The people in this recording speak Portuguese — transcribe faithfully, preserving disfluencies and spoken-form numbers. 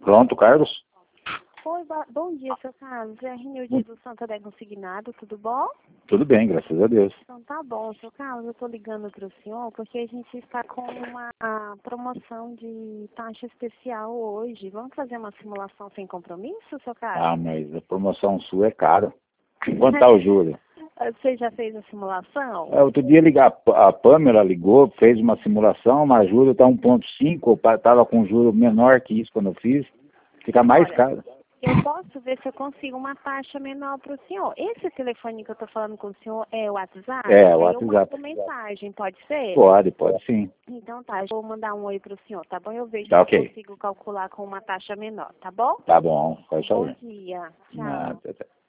Pronto, Carlos? Oi, bo- bom dia, seu Carlos. É a Renilde do Santander Consignado, tudo bom? Tudo bem, graças a Deus. Então tá bom, seu Carlos, eu estou ligando para o senhor porque a gente está com uma a promoção de taxa especial hoje. Vamos fazer uma simulação sem compromisso, seu Carlos? Ah, mas a promoção sua é cara. Quanto tá o juro? Você já fez a simulação? É, outro dia ligar, a P- a Pamela ligou, fez uma simulação, mas juro está um ponto cinco, estava com juro menor que isso quando eu fiz, fica mais Olha, caro. eu posso ver se eu consigo uma taxa menor para o senhor. Esse telefone que eu estou falando com o senhor é o WhatsApp? É, o Aí eu WhatsApp. mando mensagem, pode ser? Pode, pode sim. Então tá, eu vou mandar um oi pro senhor, tá bom? Eu vejo Tá se eu ok. consigo calcular com uma taxa menor, tá bom? Tá bom, faz Bom favor. dia. Tchau. Nada, tá.